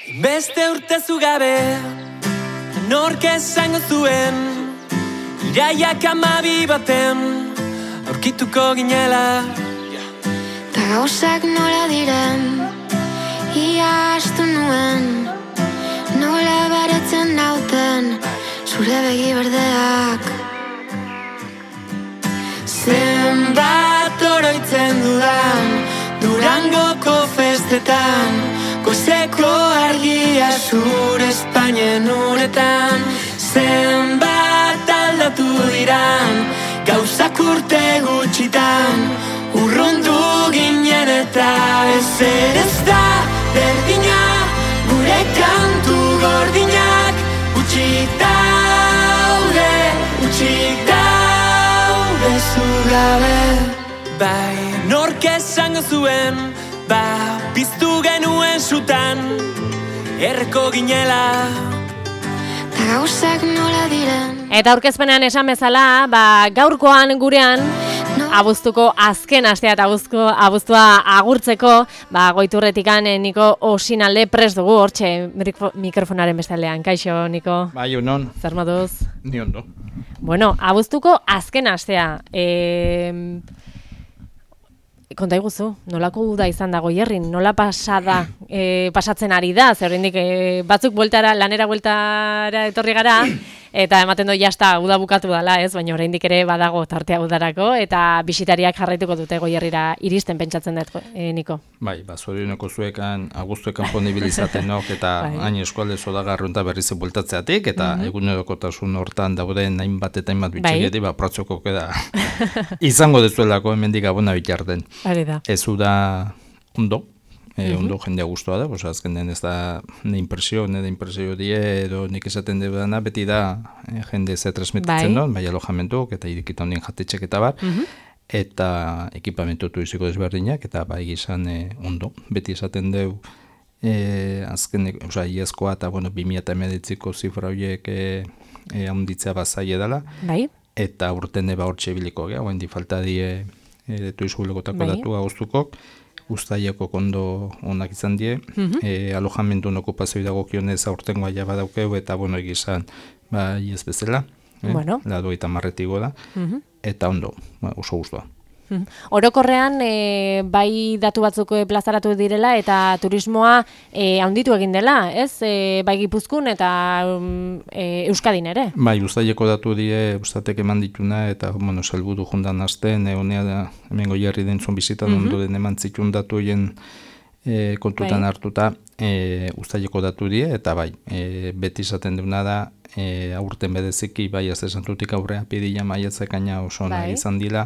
Beste urte zugabe, nork esango zuen, iraiak 12 baten, aurkituko ginela. Ta gauzak nola diren, ia astu nuen, nola baretzen nauten, zure begi berdeak. Zenbat oroitzen dudan, Durangoko festetan, goizeko argia zure Espainien uretan. Zenbat aldatu diran, gauzak urte gutxitan, urrundu ginen eta ezer ez da berdina, gure kantu gordinak utxik daude zugabe. Bai, nork esango zuen, piztu genuen sutan, erreko ginela. Ta gauzak nola diren. Eta aurkezpenean esan bezala, gaurkoan gurean, abuztuko azken astea eta abuztua agurtzeko, goiturretikan Niko Osinalde prest dugu, hortxe mikrofonaren bestaldean. Kaixo, Niko? Bai, unon. Zer moduz? Ni ondo. Bueno, abuztuko azken astea. Konta iguzu, nolako uda izan da Goierrin, nola pasatzen ari da, zer hendik batzuk lanera bueltara etorri gara, eta ematen du jasta uda bukatu dela, ez, baina oraindik ere badago tartea udarako, eta bisitariak jarraituko dute Goierrira iristen pentsatzen dut, Niko. Bai, zorioneko zuekan, aguztuekan ponibilizatenok, eta hain eskualde zodagarrunta berriz bueltatzeatik, eta egunerokotasun hortan dauden hainbat eta hainbat bitxegeti, pratzoko da izango dezuelako hemendik abona bitarten. Ez da ondo, ondo jendea guztua da, azkenen ez da nire impresio die, edo nik esaten dena beti da jende ze transmititzen duen, bai alojamentuk eta irikita honien jatetxek eta bar, eta ekipamentu turiziko desberdinak, eta bai gizan ondo, beti esaten deu azkenek, iazkoa eta 2019ko zifra horiek handitzea bazaile dela, eta urten hortxe biliko, hauen di falta die tuizgulegotako datu agustukok, Uztaileko kondo onak izan die, alojamendu okupazio dagokionez aurtengoa ja badaukeu, eta egizan, ez bezala, lado eta marretigo da, eta ondo, oso guztua. Orokorrean, bai datu batzuk plazaratu direla eta turismoa handitu egin dela, ez? Bai Gipuzkoan eta Euskadin ere? Bai, Uztaileko datu die, Uztatek eman dituna, eta, salbudu jundan azten, honea da, hemen Goierri dentzun bizitan, ondo den eman zitun datu hien kontutan hartuta, Uztaileko datu die, eta bai, beti izaten duna da, aurten bedeziki, bai, ez esantutik aurrea, pidila maiatzekaina oso nahi izan dila,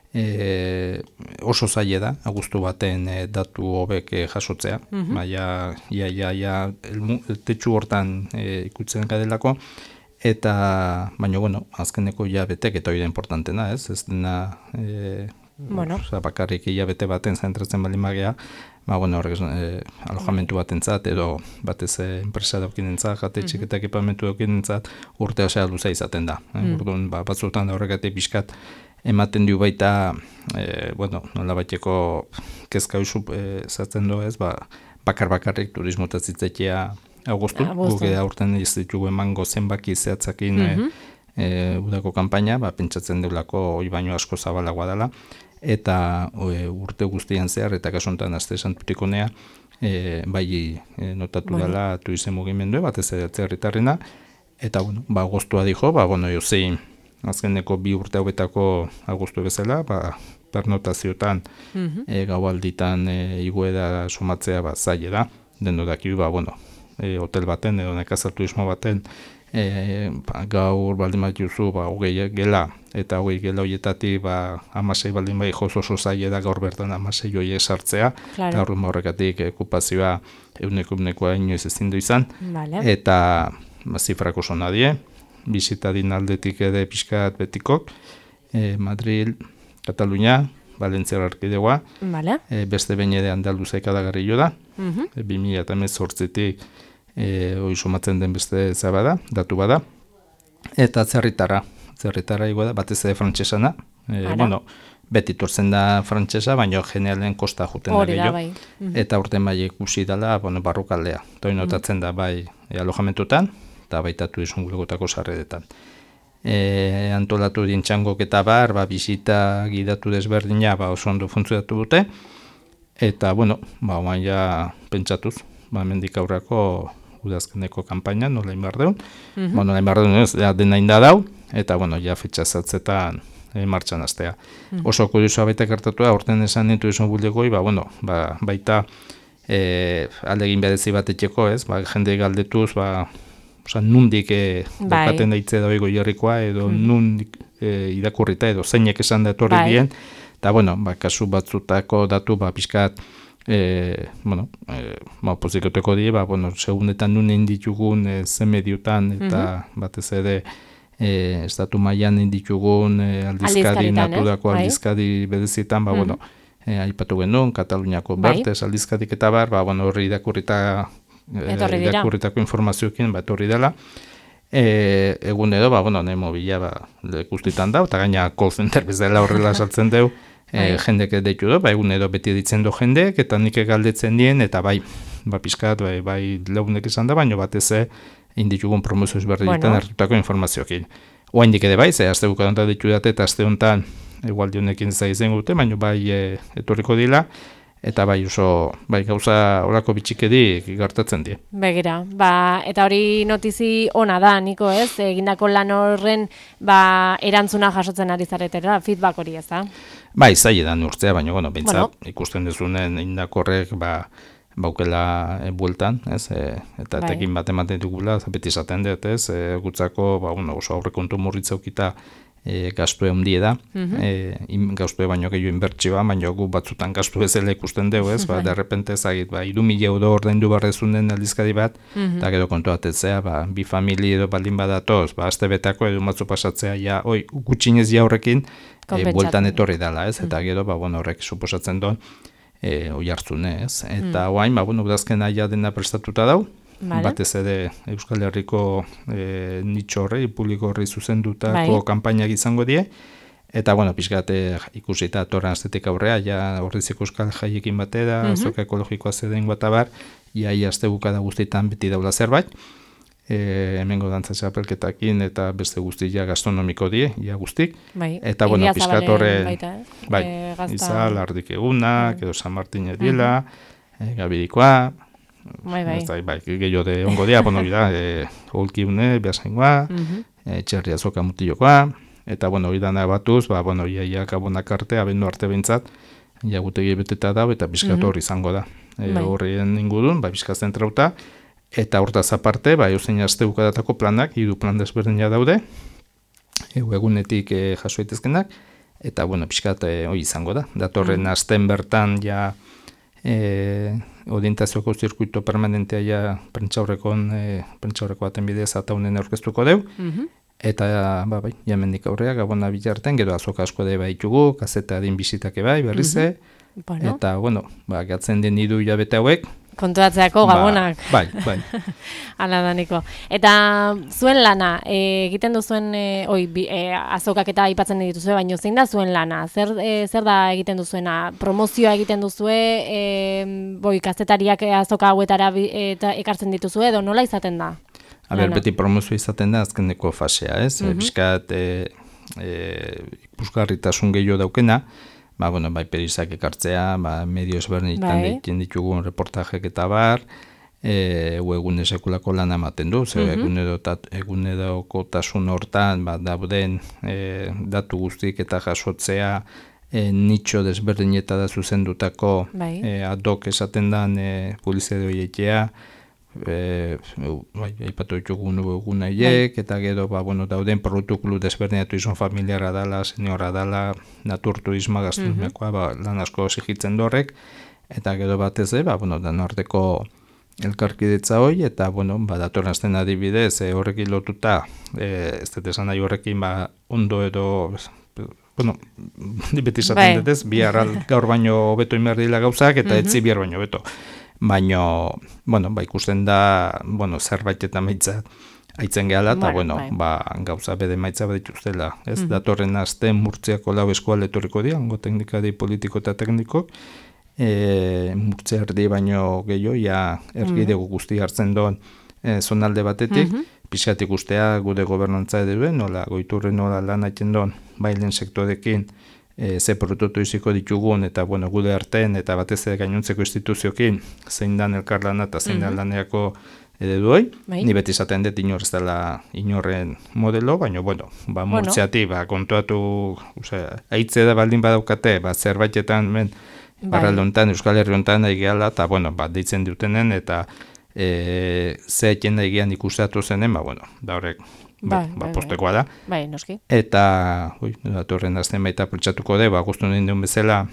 oso zaila da, aguztu baten datu hobek jasotzea, baina tetsu hortan ikutzen gadelako, eta, baina, azkeneko hilabetek eta hori da importantena, ez dena, bakarrik hilabete baten zentratzen baldin magea, horrek alojamentu batentzat, edo batez enpresa daukinentzat, jatetxik eta ekipamentu daukinentzat, urte osea luza izaten da. Batzutan horregatik pixkat, ematen du baita, nola baiteko kezka usu zaten du ez, bakarrik turismotazitzekia augustun, guk aurten ez ditugu emango zenbaki zehatzakin udako kanpaina, pentsatzen deulako hori baino asko zabalagoa dela, eta urte guztian zehar, eta kasuntan azte santutikonea, bai notatu dela tuizen mugimendu, batez herritarrena, eta agustua dijo, jozei, azkeneko 2 urte hauetako agustu bezala, pernotazioetan gaualditan igueda somatzea zaila da, deno dakiu, hotel baten edo nekazal turismo baten gaur baldin bat juzu 20 gela, eta 20 gela horietatik 16 baldin bai joz oso zaila da gaur bertan 16 horiek sartzea, eta horrekatik okupazioa euneko inoiz ezin du izan, eta zifrak oso nadie, bizitadin aldetik ere pixkat betikok, Madrid, Katalunia, Valentzia erkidegoa, beste behin ere Andaluza ikadagarri jo da, 2018tik hori somatzen den beste zabada, datu bada, eta zerritara igo da, batez ere frantsesana, beti tortzen da frantsesa, baina generalen kosta juten da gehiago. Bai. Eta urten bai ikusi dela, barrukaldea. Eta notatzen da bai alojamentutan, eta baita turismo bulegotako sarreretan. Antolatu dintxangok eta bisita gidatu desberdina oso ondo funtzionatu dute, eta, oain ja pentsatuz, mendik aurrako udazkeneko kampaina, nola inbar deun. Nola inbar deun ez, dena inda dau, eta, ja fetxa zatzetan martxan astea. Oso kuriosoa baita gertatu da, orten esan nintu izan bulegoi, baita aldegin berezi bat etxeko, ez, jende galdetuz, nundik daukaten daitze da oigo jarrikoa, edo nundik irakurrita, edo zeinek esan da etorri dien, eta, kasu batzutako datu, pixkat, pozikoteko die, segunetan nunen ditugun zen mediotan, eta batez ere, estatu mailan ditugun aldizkari naturako aldizkari berezitan, aipatu genuen, Kataluniako Bertez aldizkarik eta horri irakurritako informazioekin etorri dela. Egun edo, mobila guztitan da, eta gaina call center bezala horrela saltzen deu, jendek deitu du, egun edo beti ditzen du jendek, eta nik galdetzen dien, eta pizkat, leunek izan da, baina batez inditugun promozioz berrietan hartutako informazioekin. Oaindik ere ze aste bukarontan ditu date, eta aste honetan egualdi honekin zaizen gute, baina etorriko dila, eta oso gauza horako bitxikedi gertatzen die. Begira, eta hori notizi ona da, Niko, ez? Egindako lan horren erantzuna jasotzen ari zaretera, feedback hori, ez da? Zailedan urtzea, baina, bintzat, ikusten dezunen indakorrek, baukela bueltan, ez? Eta etekin bat ematen dugula, beti izaten dut, ez? Gutzako, oso aurrekontu murritzaukita gaztue hundie da, gaztue baino gehiago inbertsioa, baino gu batzutan gaztu bezala ikusten dugu, ez? Derrepente ezagit, 3.000 euro ordaindu barrezunen aldizkari bat, eta gero kontu batetzea, bi famili edo baldin badatoz, aste betako edo matzu pasatzea, gutxinez horrekin, bueltan etorri dela, ez? Eta gero, horrek suposatzen duen, oi hartzune, ez? Eta oain, udazken aia dena prestatuta dau, batez ere Euskal Herriko nitxo horri, publiko horri zuzendutako kanpainak izango die, eta, pixkate ikusita torren astetik aurrea, horriziko Euskal Jaiekin batera, azoka ekologikoa zeden guatabar, ia aste bukada guztietan beti daula zerbait, hemengo dantza txapelketakin eta beste guztia gastronomiko die, guztik. Eta, pixkat horre, izal, ardik egunak, edo San Martin ediela, gabirikoa, gehiago de ongo dia, holkiune, behasaingoa, txerri azoka mutilokoa, eta, hori dana batuz, ia gabonak arte, abendu arte behintzat, gutegi beteta da, eta pixkat horri izango da. Horrien ingurun, pixkat zentrauta, eta hortaz aparte, eusen aste bukadatako planak, 3 plan desberdina daude, egunetik jaso daitezkenak, eta, pixkat hori izango da. Datorren asten bertan, orientazioko zirkuito permanentea prentxaurreko baten bidez eta honen aurkeztuko deu, eta, jamendik aurrea, gabona bilarten, gero azoka asko da baitugu, kazeta din bizitake berrize, eta, gatzen den 3 hilabete hauek, kontuatzeako gabonak. Bai. Hala da, Niko. Eta zuen lana, egiten duzuen, azokak eta aipatzen dituzue, baina zein da zuen lana? Zer da egiten duzuena? Promozioa egiten duzue, kazetariak azoka hauetara ekartzen dituzue, edo nola izaten da? Beti promozioa izaten da azkeneko fasea, ez? Bizkat, ikusgarritasun gehiago daukena, perizak ekartzea, medio ezberdinetan egiten ditugun reportajek eta egun sekulako lan ematen du, egunerokotasun hortan, dauden datu guztik eta jasotzea, nitxo desberdineta da zuzendutako, adok esaten dan publizideo egitea, aipatu ditugun egun nahiek, eta gero dauden produktu desberdinatu izan familiara dala, seniora dala, naturturisma, gastronomikoa, lan asko exigitzen dorrek, eta gero batez dan arteko elkarkidetza hoi, eta datorren azten adibidez, horrekin lotuta, ez dut esan nahi horrekin ondo edo, beti esaten dut ez, gaur baino hobeto inberdila gauzak, eta etzi bihar baino hobeto. Baina, ikusten da, zerbait eta meitzat aitzen gehala, eta gauza bede maitza badituztela, ez? Datorren aste Murtziako 4 eskualde etorriko dira, ongo teknikari politiko eta teknikok, Murtzia erdi baino gehiago, ergidego guzti hartzen doan zonalde batetik, pixkat ikustea gude gobernantza eduen, nola goiturre nola lan haiten doan, bailen sektorekin, ze produktu iziko ditugun, eta gude artean, eta batez ere gainontzeko instituziokin, zein dan elkarlana eta zein dan laneako ereduei, ni beti izaten dut inor ez dela inorren modelo, baina, Murtziati, kontuatu, haitze da baldin badaukate, zerbaitetan, barralde honetan, Euskal Herri honetan egiala, eta, deitzen dutenen, eta zehaiten egian ikustatu zenen, da horrek, postekoa da. Bai, noski. Eta, datorren azten baita pertsatuko de, guztu ninduen bezala,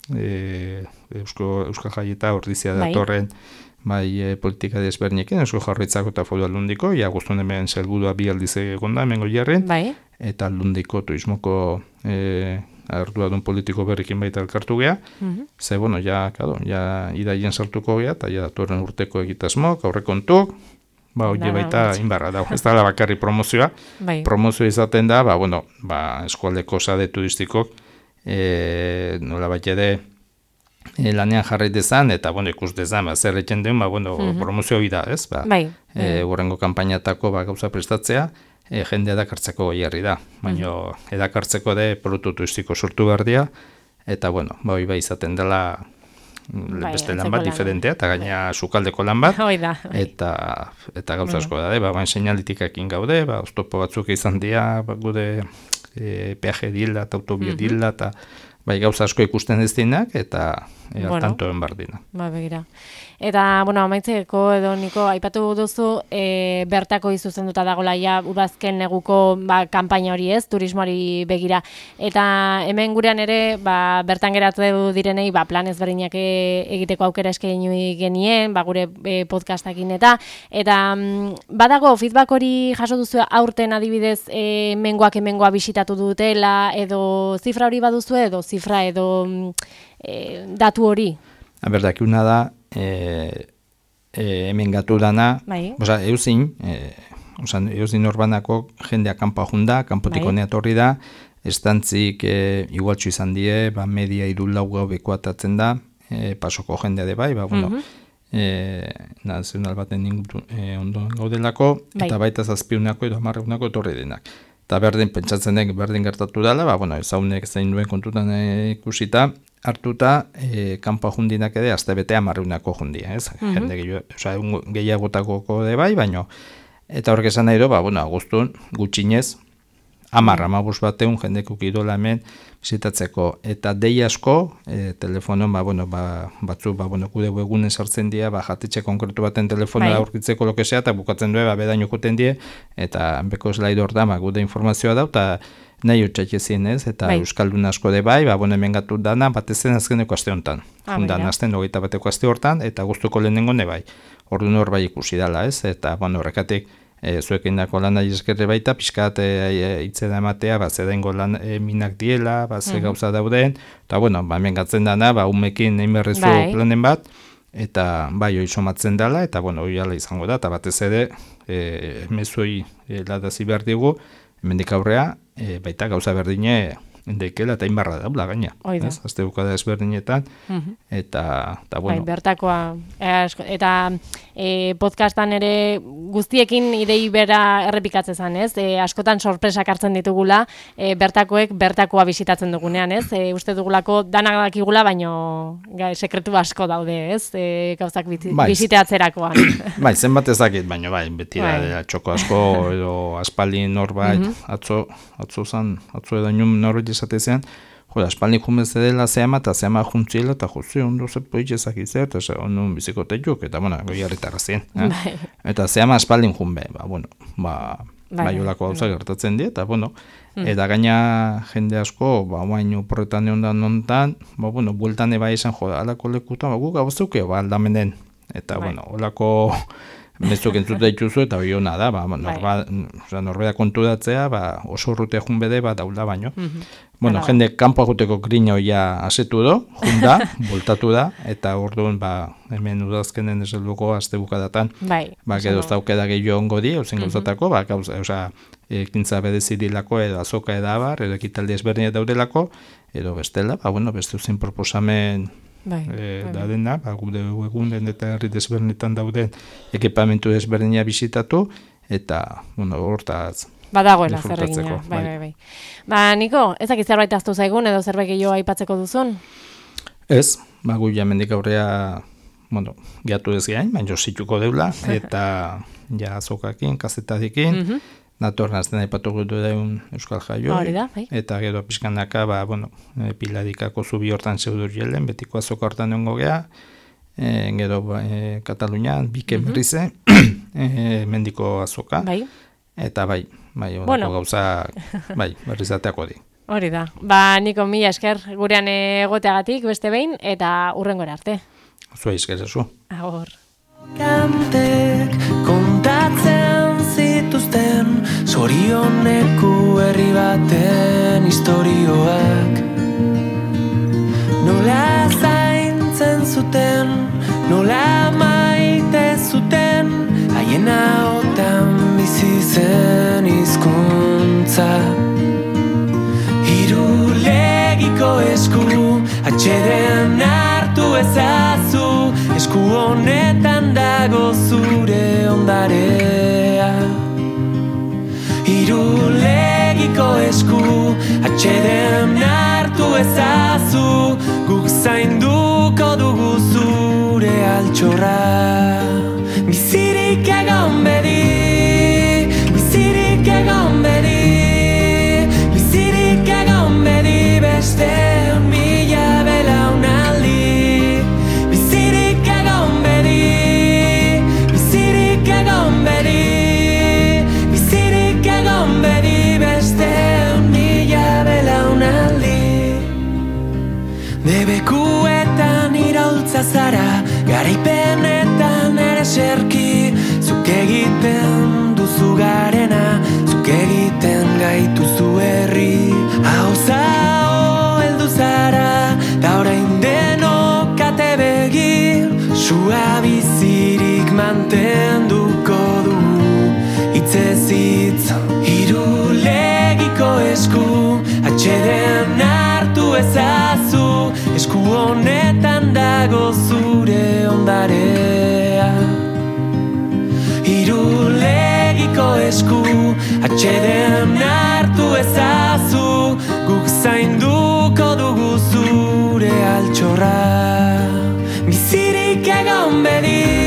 Euskal Jaieta ordizia datorren, politika desberniekin, Eusko Jaurlaritzako eta Foru Aldundiko, guztu hemen zelburua 2 aldiz egonda, hemen goierren, eta Aldundiko turismoko arduradun politiko berrikin baita elkartu gea, ze, idaien sartuko gea, eta datorren urteko egitasmok, aurrekontuk, hori baita inbarra dago, ez da bakarri promozioa, promozioa izaten da, eskualdeko sade turistikok, nola bat ere, lanean jarri dezan, eta ikus dezan, zer egiten den, promozio hori da, ez? Horrengo kanpainatako gauza prestatzea, jendea edakartzeko goierri da, baina edakartzeko de produktu turistiko sortu behar dira, eta hori izaten dela beste lan bat, diferentea, eta gaina sukaldeko lan bat, eta gauza asko da, seinalitikakin gaude, oztopo batzuk izan dira, gude peaje dila, eta autobia dila, eta gauza asko ikusten ez dinak, eta altantoen behar dina. Begira. Eta, amaitzeko edo niko, aipatu duzu, bertako izuzenduta dagoela udazken neguko kanpaina hori ez, turismoari begira. Eta hemen gurean ere, bertan geratu direnei, plan ezberdinak egiteko aukera eskaini genien, gure podcastakin eta badago, feedback hori jaso duzu aurten adibidez, hemengoa bisitatu dutela, edo zifra hori baduzu, edo zifra, edo datu hori? Berdakiuna da, hemen gatu dana, euzin orbanako jendea kanpa junda, kanpotiko neatorri da, estantzik igualtxu izan die, media 3-4 gau bekuatatzen da, pasoko jendea de bai, nazional baten ondoen gaudelako, eta baita 700 edo 1000 etorri denak. Eta berdin, pentsatzen den, berdin gertatu dela, ezaunek zein duen kontutan ikusita, hartuta, kanpa jundinak ere, azte betea 1000 jundia, ez? Jende gehiagotako de bai, baino. Eta horrek esan nahi do, agustun, gutxinez, 10-15 bateun jendekuk idola hemen bisitatzeko. Eta dei asko, telefonon, batzu, kude egunen sartzen dira, jatetxe konkretu baten telefonoa aurkitzeko lokesea, eta bukatzen du, bedaino juten die, eta beko slaidor da, gude informazioa da, eta nahi utxatxezien ez, eta Euskaldun asko de bai, hemen gatu dana, batezen azkeneko aste honetan. Jundan azten 21 bateko aste hortan, eta guztuko lehenengo ne bai. Orduan hor bai ikusi dela ez, eta horrekatik, zuekin dako lan nahi eskerre baita, pixkat itzeda ematea, zedengo lan minak diela, ze gauza dauden, eta hemen gatzen dana, umekin egin berrezu planen bat, eta hori somatzen dela, eta hori ala izango da, eta batez ere, mezuei ladazi behar digu, hemendik aurrea, baita gauza berdine deikela eta inbarra daula gaina. Azte bukada ezberdinetan, eta bertakoa, eta podcastan ere guztiekin idei bera errepikatzen zen, ez? Askotan sorpresak hartzen ditugula, bertakoek bertakoa bisitatzen dugunean, ez? Uste dugulako danak dakigula, baino sekretu asko daude, ez? Gauzak bisiteatzerakoan. Zenbat ez dakit, baino beti da txoko asko, edo aspaldin norbait, atzo edo inun norbait esatezean, aspaldin jumez dela zehama eta zehama juntziela, eta ondo zepoik ezakitzer, eta ondun bizikotetuk, eta goiarritarra zien. Eta zehama aspaldin junbe, olako gauza gertatzen die, eta eta gaina jende asko, oain oporretan egon da nontan, bueltan eba izan, alako lekutan, guk gauzukeo aldamenen, eta olako mezuk entzuta dituzu eta hori hona da, norbera konturatzea, oso urrutea jun bede, daula baino. Bueno, jende kanpo aguteko grina hoia asetu do, junda, voltatu da, eta orduan, hemen udazkenen esalduko azte bukadatan, gero zaukeda gehiago ongo di, eusen gauzatako, ekintza bedezidilako, edo azoka edabar, edo ekitaldi ezberdinak daudelako, edo bestela, beste uzen proposamen da, gure egunen eta herri desberdinetan dauden ekipamentu desberdina bisitatu, eta, hortaz, badagoela zer egina, bai. Niko, ezakit zerbait aztu zaigun edo zerbait gehiago aipatzeko duzun? Ez, gu jamendik aurrea, gehiatu ez gain, baina zituko deula, eta azokakin, kazetadikin, datorren azten aipatuko duen Euskal Jaioi, eta gero pixkanaka, piladikako zubi hortan zeudur jelen, betiko azoka hortan nengo geha, gero Katalunian, bike berrize, mendiko azoka, eta gauza, berrizateako di. Hori da. Niko, mila esker gurean egoteagatik beste behin, eta hurrengora arte. Zua esker zu. Agur. Kantek kontatzen zituzten zorioneko herri baten historioak. Nola zaintzen zuten, nola maite zuten, haien ahotan bizi zen hizkuntza. Irulegiko esku, atxeden hartu ezazu, esku honetan dago zure ondarea. Irulegiko esku, atxeden hartu ezazu, guk zainduko dugu zure altxorra. Bizirik egon bedi, bizirik egon bedi, bizirik egon bedi beste mila belaunaldi. Bizirik egon bedi, bizirik egon bedi, bizirik egon bedi beste mila belaunaldi. Debekuetan iraultza zara, garaipenetan ere serki, zuk egiten duzu garena, zuk egiten gaituzu herri. Hauza heldu zara, da orain denok ate begir, sua bizirik mantenduko du, hitzez hitz. Irulegiko esku, atxeden hartu ezazu, esku honetan dago zure ondarea. Irulegiko esku, atxeden hartu ezazu, guk zainduko dugu zure altxorra. Bizirik egon bedi,